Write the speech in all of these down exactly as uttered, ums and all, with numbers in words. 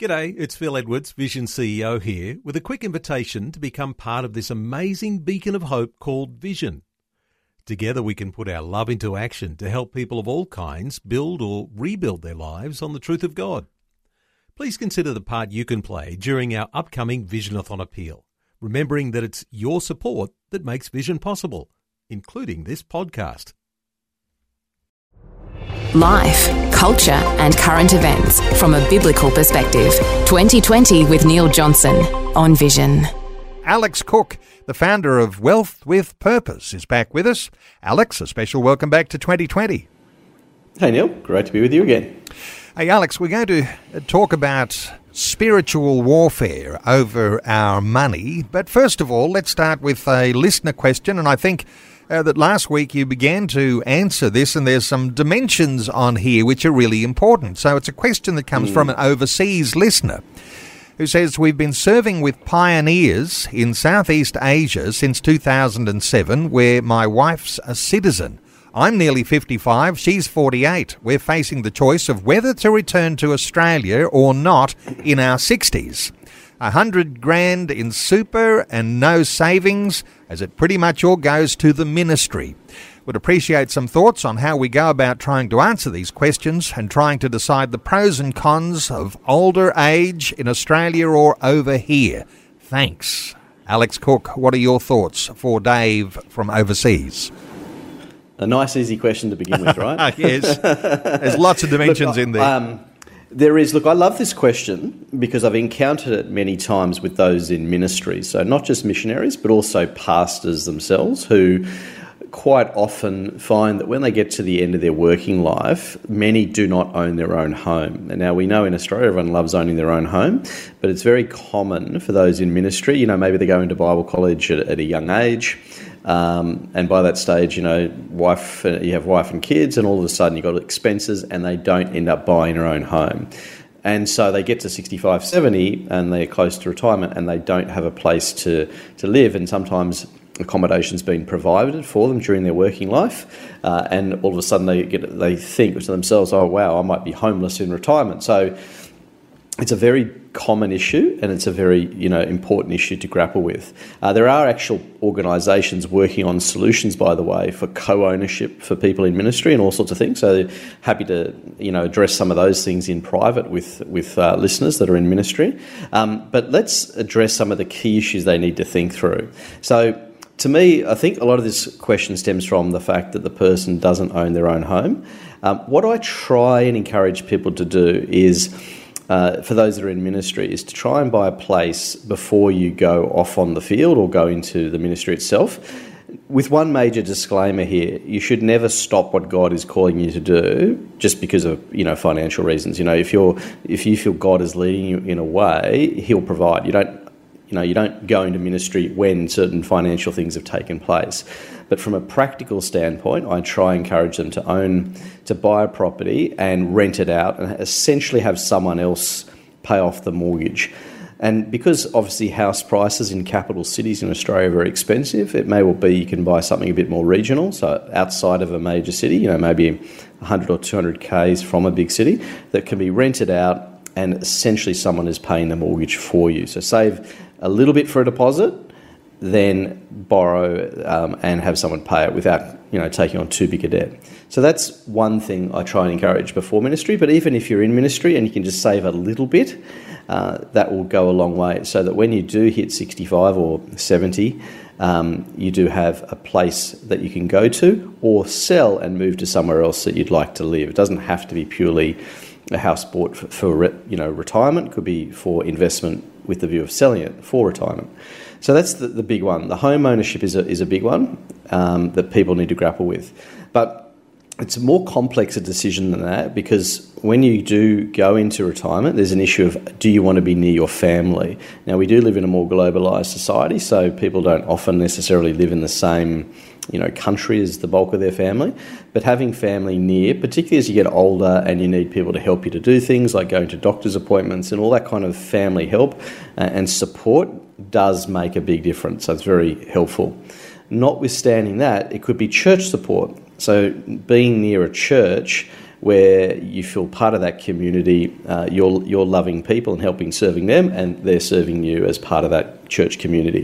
G'day, it's Phil Edwards, Vision C E O here, with a quick invitation to become part of this amazing beacon of hope called Vision. Together we can put our love into action to help people of all kinds build or rebuild their lives on the truth of God. Please consider the part you can play during our upcoming Visionathon appeal, remembering that it's your support that makes Vision possible, including this podcast. Life, culture and current events from a biblical perspective. twenty twenty with Neil Johnson on Vision. Alex Cook, the founder of Wealth with Purpose, is back with us. Alex, a special welcome back to twenty twenty. Hey Neil, great to be with you again. Hey Alex, we're going to talk about spiritual warfare over our money. But first of all, let's start with a listener question. And I think uh, that last week you began to answer this, and there's some dimensions on here which are really important. So it's a question that comes mm. from an overseas listener who says, we've been serving with pioneers in Southeast Asia since two thousand seven, where my wife's a citizen. I'm nearly fifty-five, she's forty-eight. We're facing the choice of whether to return to Australia or not in our sixties. A hundred grand in super and no savings, as it pretty much all goes to the ministry. Would appreciate some thoughts on how we go about trying to answer these questions and trying to decide the pros and cons of older age in Australia or over here. Thanks. Alex Cook, what are your thoughts for Dave from overseas? A nice, easy question to begin with, right? Yes. There's lots of dimensions look, in there. Um, there is. Look, I love this question because I've encountered it many times with those in ministry. So not just missionaries, but also pastors themselves who quite often find that when they get to the end of their working life, many do not own their own home. And now we know in Australia everyone loves owning their own home, but it's very common for those in ministry, you know, maybe they go into Bible college at, at a young age, um, and by that stage, you know, wife, you have wife and kids, and all of a sudden you've got expenses and they don't end up buying their own home. And so they get to sixty-five, seventy and they're close to retirement and they don't have a place to, to live, and sometimes accommodation's been provided for them during their working life, uh, and all of a sudden they get they think to themselves, oh wow, I might be homeless in retirement. So it's a very common issue, and it's a very you know important issue to grapple with. Uh, there are actual organisations working on solutions, by the way, for co-ownership for people in ministry and all sorts of things. So happy to you know address some of those things in private with with uh, listeners that are in ministry. Um, but let's address some of the key issues they need to think through. So to me, I think a lot of this question stems from the fact that the person doesn't own their own home. Um, what I try and encourage people to do is, uh, for those that are in ministry, is to try and buy a place before you go off on the field or go into the ministry itself. With one major disclaimer here, you should never stop what God is calling you to do just because of you know financial reasons. You know, if you're if you feel God is leading you in a way, He'll provide. You don't. You know, you don't go into ministry when certain financial things have taken place. But from a practical standpoint, I try and encourage them to own, to buy a property and rent it out and essentially have someone else pay off the mortgage. And because obviously house prices in capital cities in Australia are very expensive, it may well be you can buy something a bit more regional, so outside of a major city, you know, maybe one hundred or two hundred kays from a big city, that can be rented out and essentially someone is paying the mortgage for you. So save a little bit for a deposit, then borrow um, and have someone pay it without, you know, taking on too big a debt. So that's one thing I try and encourage before ministry. But even if you're in ministry and you can just save a little bit, uh, that will go a long way. So that when you do hit sixty-five or seventy, um, you do have a place that you can go to or sell and move to somewhere else that you'd like to live. It doesn't have to be purely a house bought for, for you know retirement. It could be for investment with the view of selling it for retirement. So that's the, the big one. The home ownership is a, is a big one um, that people need to grapple with. But it's a more complex a decision than that, because when you do go into retirement, there's an issue of, do you want to be near your family? Now, we do live in a more globalised society, so people don't often necessarily live in the same you know, country as the bulk of their family, but having family near, particularly as you get older and you need people to help you to do things like going to doctor's appointments and all that kind of family help uh, and support does make a big difference. So it's very helpful. Notwithstanding that, it could be church support. So being near a church where you feel part of that community. Uh, you're you're loving people and helping, serving them, and they're serving you as part of that church community.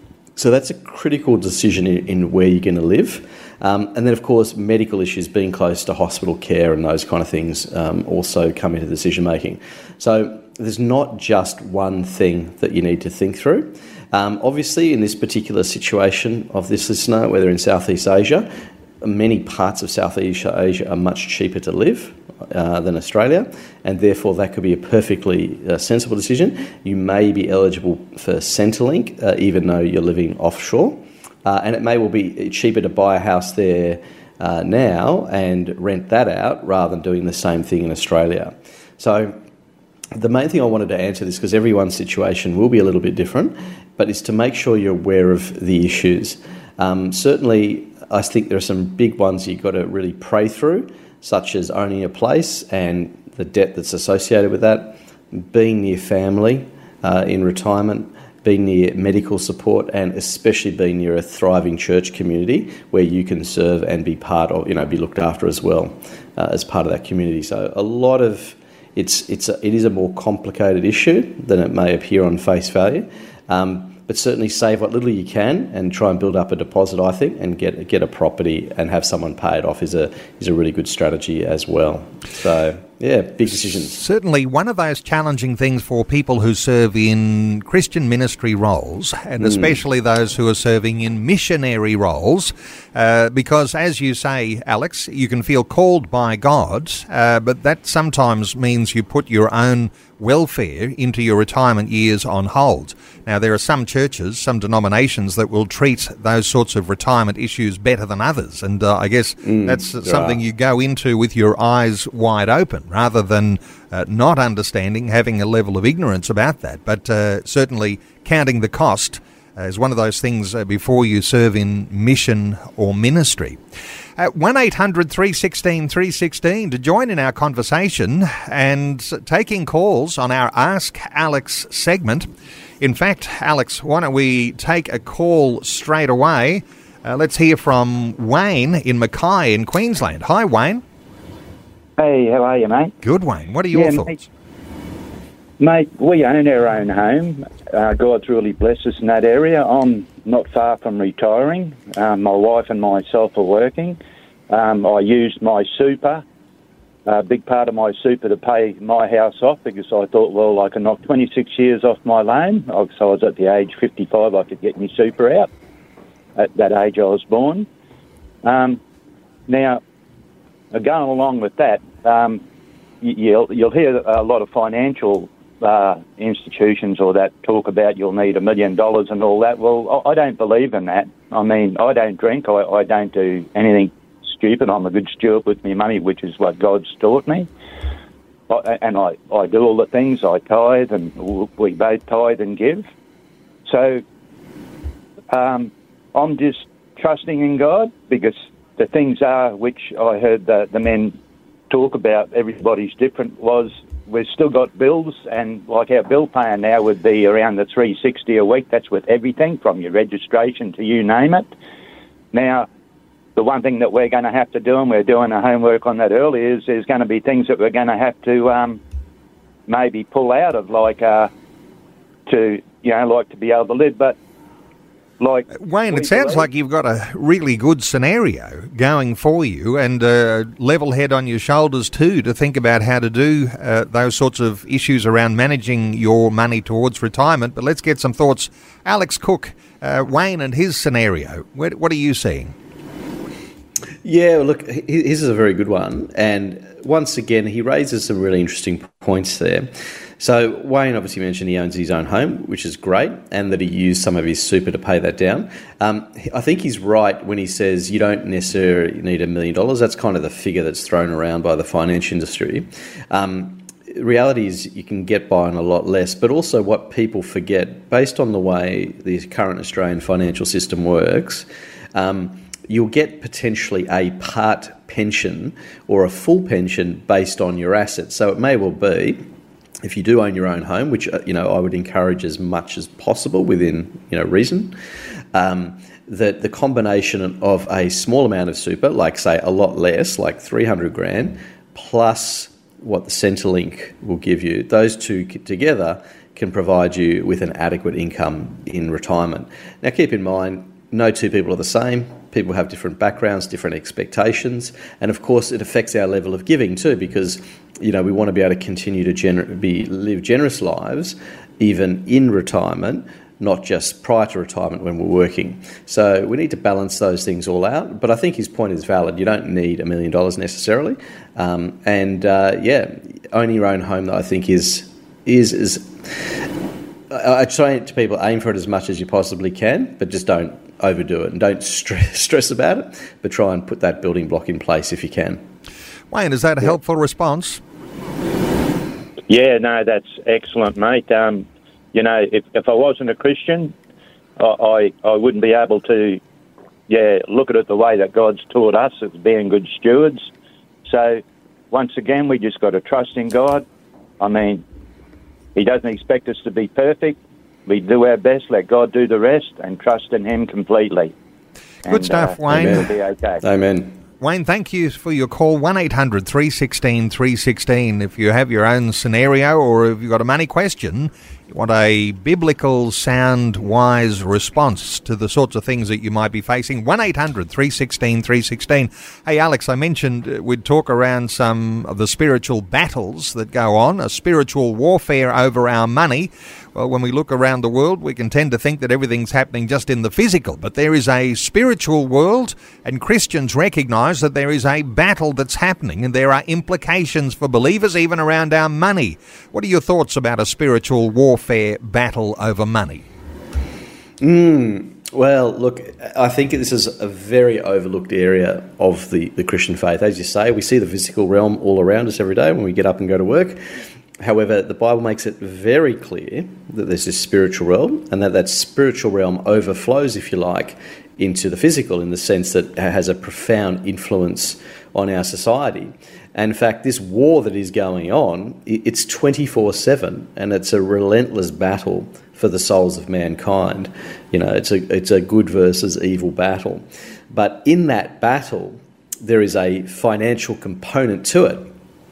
So that's a critical decision in, in where you're going to live. Um, and then, of course, medical issues, being close to hospital care and those kind of things um, also come into decision making. So there's not just one thing that you need to think through. Um, obviously, in this particular situation of this listener, whether in Southeast Asia, many parts of Southeast Asia are much cheaper to live uh, than Australia, and therefore that could be a perfectly uh, sensible decision. You may be eligible for Centrelink, uh, even though you're living offshore. Uh, and it may well be cheaper to buy a house there uh, now and rent that out rather than doing the same thing in Australia. So the main thing I wanted to answer this, because everyone's situation will be a little bit different, but is to make sure you're aware of the issues. Um, certainly, I think there are some big ones you've got to really pray through, such as owning a place and the debt that's associated with that, being near family uh, in retirement, being near medical support, and especially being near a thriving church community where you can serve and be part of, you know, be looked after as well uh, as part of that community. So a lot of it's it's a, it is a more complicated issue than it may appear on face value. Um, But certainly save what little you can and try and build up a deposit, I think, and get get a property and have someone pay it off is a is a really good strategy as well. So, yeah, big decisions. Certainly one of those challenging things for people who serve in Christian ministry roles, and especially mm. those who are serving in missionary roles, uh, because as you say, Alex, you can feel called by God, uh, but that sometimes means you put your own welfare into your retirement years on hold. Now, there are some churches, some denominations that will treat those sorts of retirement issues better than others, and uh, I guess mm, that's something are. you go into with your eyes wide open rather than uh, not understanding, having a level of ignorance about that. But uh, certainly counting the cost uh, is one of those things uh, before you serve in mission or ministry. At one eight hundred three one six three one six to join in our conversation and taking calls on our Ask Alex segment. In fact, Alex, why don't we take a call straight away? Uh, let's hear from Wayne in Mackay in Queensland. Hi, Wayne. Hey, how are you, mate? Good, Wayne. What are your yeah, thoughts? Mate, mate, we own our own home. Uh, God's really blessed us in that area. I'm not far from retiring. Um, my wife and myself are working. Um, I used my super, a big part of my super, to pay my house off because I thought, well, I can knock twenty-six years off my loan. So I was at the age fifty-five, I could get my super out. At that age I was born. Um, now, going along with that, um, you'll, you'll hear a lot of financial uh, institutions or that talk about you'll need a million dollars and all that. Well, I don't believe in that. I mean, I don't drink. I, I don't do anything stupid. I'm a good steward with my money, which is what God's taught me. I, and I, I do all the things. I tithe, and we both tithe and give. So um, I'm just trusting in God, because the things are, which I heard the, the men talk about, everybody's different, was we've still got bills, and like our bill paying now would be around the three hundred sixty dollars a week. That's with everything from your registration to you name it. Now, the one thing that we're going to have to do, and we're doing the homework on that early, is there's going to be things that we're going to have to um, maybe pull out of, like uh, to, you know, like to be able to live. But like Wayne, it sounds like you've got a really good scenario going for you, and a level head on your shoulders too, to think about how to do uh, those sorts of issues around managing your money towards retirement. But let's get some thoughts. Alex Cook, uh, Wayne and his scenario, what, what are you seeing? Yeah, look, his is a very good one. And once again, he raises some really interesting points there. So Wayne obviously mentioned he owns his own home, which is great, and that he used some of his super to pay that down. Um, I think he's right when he says you don't necessarily need a million dollars. That's kind of the figure that's thrown around by the finance industry. Um, reality is you can get by on a lot less, but also what people forget, based on the way the current Australian financial system works, um, you'll get potentially a part pension or a full pension based on your assets. So it may well be, if you do own your own home, which, you know, I would encourage as much as possible within, you know, reason, um, that the combination of a small amount of super, like say a lot less, like three hundred grand, plus what the Centrelink will give you, those two together can provide you with an adequate income in retirement. Now, keep in mind, no two people are the same. People have different backgrounds, different expectations, and of course it affects our level of giving too, because you know we want to be able to continue to gener- be live generous lives even in retirement, not just prior to retirement when we're working. So we need to balance those things all out. But I think his point is valid. You don't need a million dollars necessarily, um, and uh, yeah, owning your own home, though, I think is is is. I try to people aim for it as much as you possibly can, but just don't overdo it and don't stress, stress about it, but try and put that building block in place if you can. Wayne, is that a helpful response? Yeah, no, that's excellent, mate. Um, you know, if, if I wasn't a Christian, I, I I wouldn't be able to, yeah, look at it the way that God's taught us as being good stewards. So, once again, we just got to trust in God. I mean, He doesn't expect us to be perfect. We do our best, let God do the rest, and trust in Him completely. Good and, stuff, uh, Wayne. It'll be okay. Amen. Wayne, thank you for your call. one eight hundred three one six three one six. If you have your own scenario or if you've got a money question, you want a biblical, sound, wise response to the sorts of things that you might be facing, one eight hundred three one six three one six. Hey, Alex, I mentioned we'd talk around some of the spiritual battles that go on, a spiritual warfare over our money. Well, when we look around the world, we can tend to think that everything's happening just in the physical, but there is a spiritual world, and Christians recognise that there is a battle that's happening, and there are implications for believers even around our money. What are your thoughts about a spiritual warfare battle over money? Mm, well, look, I think this is a very overlooked area of the, the Christian faith. As you say, we see the physical realm all around us every day when we get up and go to work. However, the Bible makes it very clear that there's this spiritual realm, and that that spiritual realm overflows, if you like, into the physical, in the sense that it has a profound influence on our society. And in fact, this war that is going on, it's twenty-four seven, and it's a relentless battle for the souls of mankind. You know, it's a it's a good versus evil battle. But in that battle, there is a financial component to it.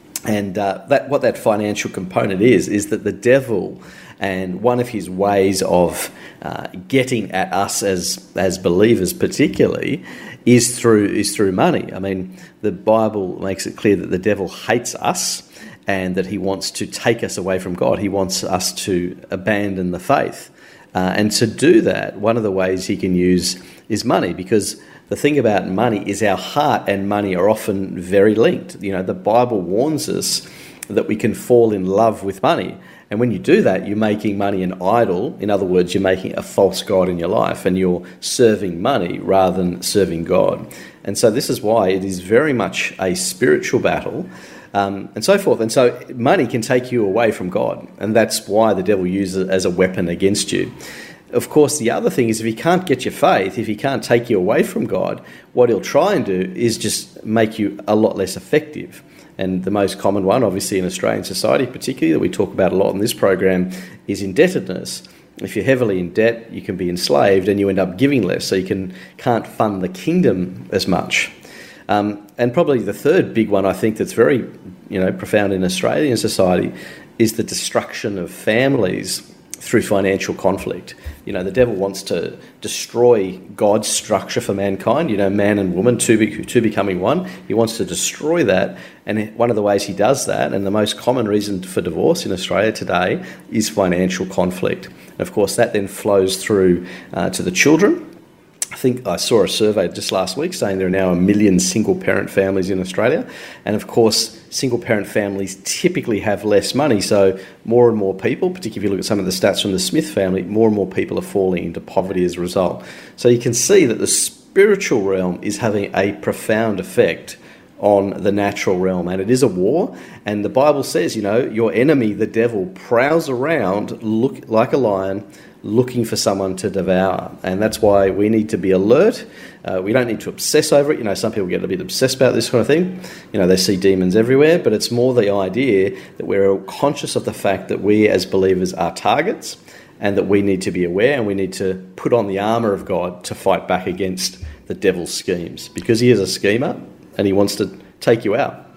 And uh, that what that financial component is, is that the devil, and one of his ways of uh, getting at us as as believers particularly, is through is through money. I mean, the Bible makes it clear that the devil hates us and that he wants to take us away from God. He wants us to abandon the faith. Uh, and to do that, one of the ways he can use is money, because the thing about money is our heart and money are often very linked. You know, the Bible warns us that we can fall in love with money. And when you do that, you're making money an idol. In other words, you're making a false god in your life, and you're serving money rather than serving God. And so this is why it is very much a spiritual battle, um, and so forth. And so money can take you away from God, and that's why the devil uses it as a weapon against you. Of course, the other thing is, if he can't get your faith, if he can't take you away from God, what he'll try and do is just make you a lot less effective. And the most common one, obviously in Australian society particularly, that we talk about a lot in this program, is indebtedness. If you're heavily in debt, you can be enslaved and you end up giving less, so you can, can't fund the kingdom as much. Um, and probably the third big one, I think, that's very you know, profound in Australian society is the destruction of families through financial conflict. You know, the devil wants to destroy God's structure for mankind, you know, man and woman, two, be, two becoming one. He wants to destroy that. And one of the ways he does that, and the most common reason for divorce in Australia today, is financial conflict. And of course, that then flows through uh, to the children. I think I saw a survey just last week saying there are now a million single-parent families in Australia. And of course, single-parent families typically have less money. So more and more people, particularly if you look at some of the stats from the Smith family, more and more people are falling into poverty as a result. So you can see that the spiritual realm is having a profound effect on the natural realm. And it is a war. And the Bible says, you know, your enemy, the devil, prowls around look like a lion, looking for someone to devour. And that's why we need to be alert. Uh, we don't need to obsess over it. You know, some people get a bit obsessed about this kind of thing. You know, they see demons everywhere, but it's more the idea that we're conscious of the fact that we as believers are targets, and that we need to be aware, and we need to put on the armour of God to fight back against the devil's schemes, because he is a schemer and he wants to take you out.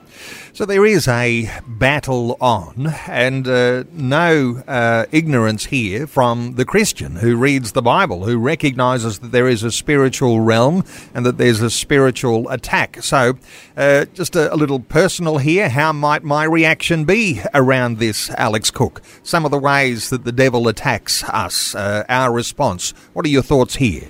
So there is a battle on, and uh, no uh, ignorance here from the Christian who reads the Bible, who recognises that there is a spiritual realm and that there's a spiritual attack. So uh, just a, a little personal here, how might my reaction be around this, Alex Cook? Some of the ways that the devil attacks us, uh, our response. What are your thoughts here?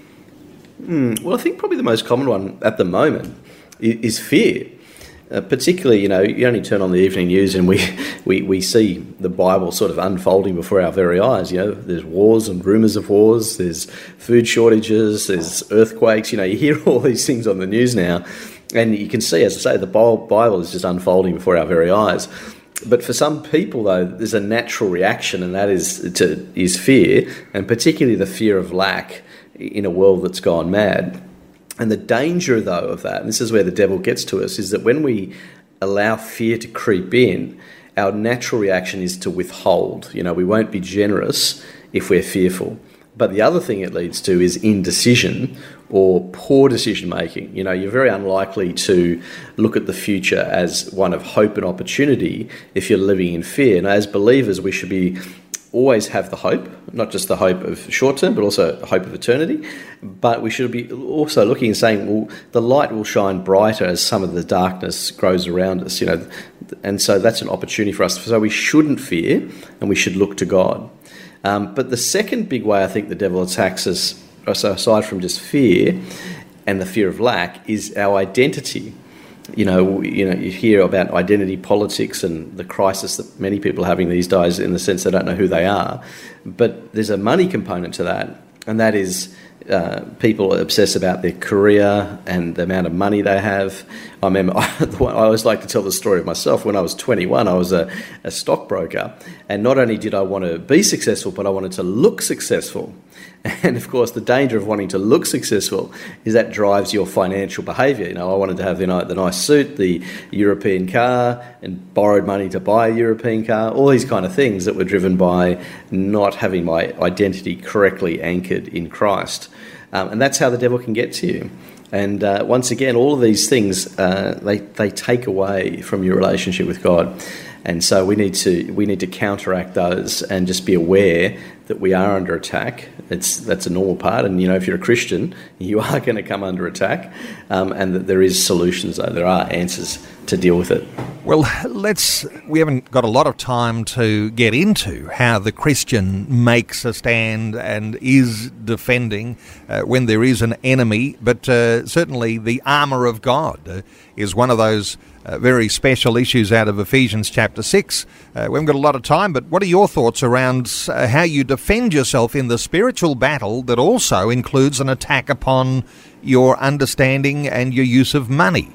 Mm, well, I think probably the most common one at the moment is, is fear. Uh, particularly, you know, you only turn on the evening news and we, we, we see the Bible sort of unfolding before our very eyes. You know, there's wars and rumours of wars, there's food shortages, there's earthquakes. You know, you hear all these things on the news now, and you can see, as I say, the Bible is just unfolding before our very eyes. But for some people, though, there's a natural reaction, and that is to is fear, and particularly the fear of lack in a world that's gone mad. And the danger, though, of that, and this is where the devil gets to us, is that when we allow fear to creep in, our natural reaction is to withhold. You know, we won't be generous if we're fearful. But the other thing it leads to is indecision or poor decision-making. You know, you're very unlikely to look at the future as one of hope and opportunity if you're living in fear. And as believers, we should be always have the hope, not just the hope of short term, but also the hope of eternity. But we should be also looking and saying, well, the light will shine brighter as some of the darkness grows around us, you know. And so that's an opportunity for us. So we shouldn't fear, and we should look to God. Um, but the second big way I think the devil attacks us, so aside from just fear and the fear of lack, is our identity. You know, you know, you hear about identity politics and the crisis that many people are having these days in the sense they don't know who they are. But there's a money component to that, and that is uh, people obsess about their career and the amount of money they have. I remember, I, I always like to tell the story of myself. When I was twenty-one, I was a, a stockbroker, and not only did I want to be successful, but I wanted to look successful. And of course, the danger of wanting to look successful is that drives your financial behaviour. You know, I wanted to have the, the nice suit, the European car, and borrowed money to buy a European car, all these kind of things that were driven by not having my identity correctly anchored in Christ. Um, and that's how the devil can get to you. And uh, once again, all of these things, uh, they, they take away from your relationship with God. And so we need to we need to counteract those and just be aware that we are under attack. It's that's a normal part, and you know, if you're a Christian, you are going to come under attack, um, and that there is solutions, though there are answers to deal with it. Well, let's. We haven't got a lot of time to get into how the Christian makes a stand and is defending uh, when there is an enemy, but uh, certainly the armour of God uh, is one of those Uh, very special issues out of Ephesians chapter six. Uh, we haven't got a lot of time, but what are your thoughts around uh, how you defend yourself in the spiritual battle that also includes an attack upon your understanding and your use of money?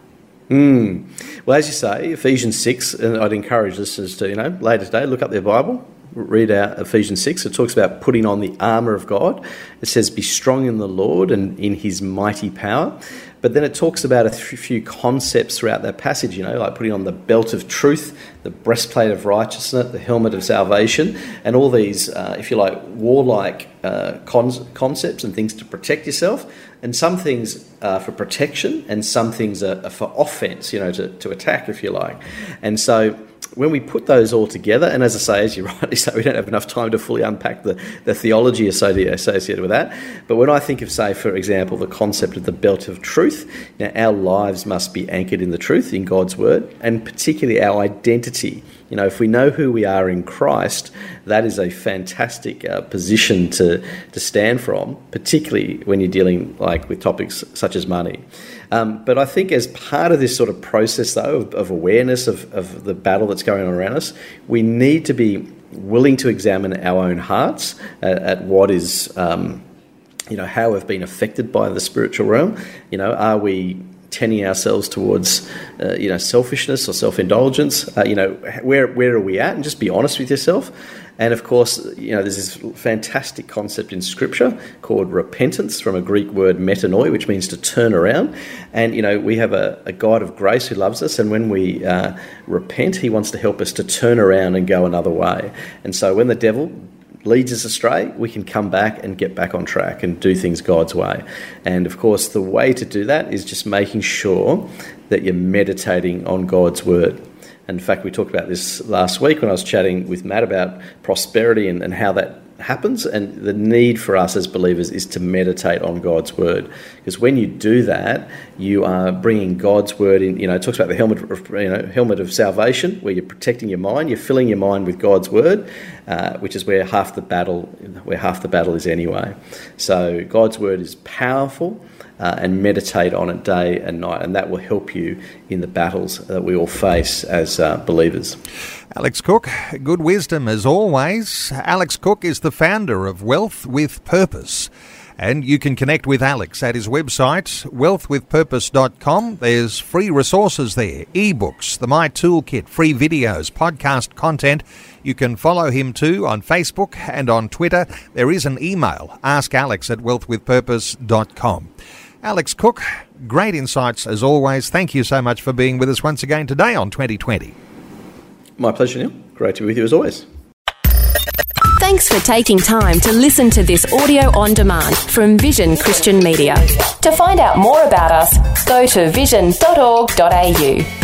Mm. Well, as you say, Ephesians six, and I'd encourage listeners to, you know, later today, look up their Bible, read out Ephesians six. It talks about putting on the armour of God. It says, be strong in the Lord and in his mighty power. But then it talks about a few concepts throughout that passage, you know, like putting on the belt of truth, the breastplate of righteousness, the helmet of salvation, and all these, uh, if you like, warlike uh, con- concepts and things to protect yourself. And some things are for protection and some things are, are for offence, you know, to, to attack, if you like. And so when we put those all together, and as I say, as you rightly say, we don't have enough time to fully unpack the, the theology associated with that. But when I think of, say, for example, the concept of the belt of truth, now our lives must be anchored in the truth, in God's word, and particularly our identity. You know, if we know who we are in Christ, that is a fantastic uh, position to, to stand from, particularly when you're dealing like with topics such as money. Um, but I think as part of this sort of process, though, of, of awareness of, of the battle that's going on around us, we need to be willing to examine our own hearts at, at what is, um, you know, how we've been affected by the spiritual realm. You know, are we tending ourselves towards, uh, you know, selfishness or self-indulgence? Uh, you know, where where are we at? And just be honest with yourself. And of course, you know, there's this fantastic concept in Scripture called repentance, from a Greek word metanoi, which means to turn around. And, you know, we have a, a God of grace who loves us, and when we uh, repent, he wants to help us to turn around and go another way. And so when the devil leads us astray, we can come back and get back on track and do things God's way. And of course, the way to do that is just making sure that you're meditating on God's word. And in fact, we talked about this last week when I was chatting with Matt about prosperity and, and how that happens, and the need for us as believers is to meditate on God's word, because when you do that, you are bringing God's word in. You know, it talks about the helmet of, you know, helmet of salvation, where you're protecting your mind, you're filling your mind with God's word, uh, which is where half the battle, where half the battle is anyway. So God's word is powerful, uh, and meditate on it day and night, and that will help you in the battles that we all face as uh, believers. Alex Cook, good wisdom as always. Alex Cook is the founder of Wealth with Purpose, and you can connect with Alex at his website, wealth with purpose dot com. There's free resources there, ebooks, the My Toolkit, free videos, podcast content. You can follow him too on Facebook and on Twitter. There is an email, ask alex at wealth with purpose dot com. Alex Cook, great insights as always. Thank you so much for being with us once again today on twenty twenty. My pleasure, Neil. Great to be with you as always. Thanks for taking time to listen to this audio on demand from Vision Christian Media. To find out more about us, go to vision dot org dot a u.